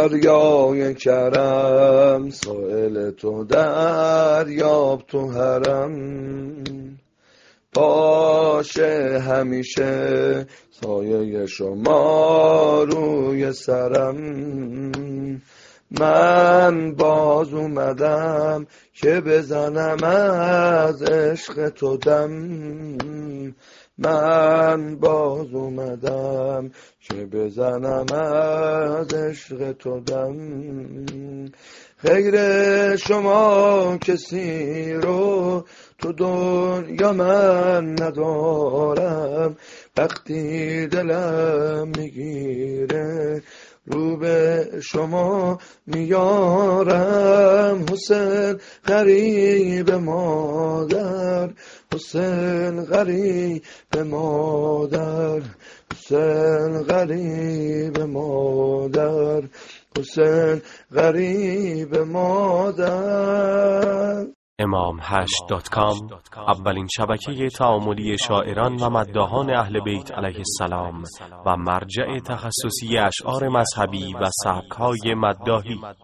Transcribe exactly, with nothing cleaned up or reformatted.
دریای کرم، سائل تو دریاب تو حرم. باشه همیشه سایه شما روی سرم. من باز اومدم که بزنم از عشق تو دم. من باز اومدم که بزنم از عشق تو دم. غیر شما کسی رو تو دنیا من ندارم. وقتی دلم میگیره رو به شما میارم. حسین غریب مادر، حسین غریب مادر، حسین غریب مادر، حسین غریب مادر. امام هشت دات کام اولین شبکه تعاملی شاعران و مداحان اهل بیت علیه السلام و مرجع تخصصی اشعار مذهبی و سبک‌های مداحی.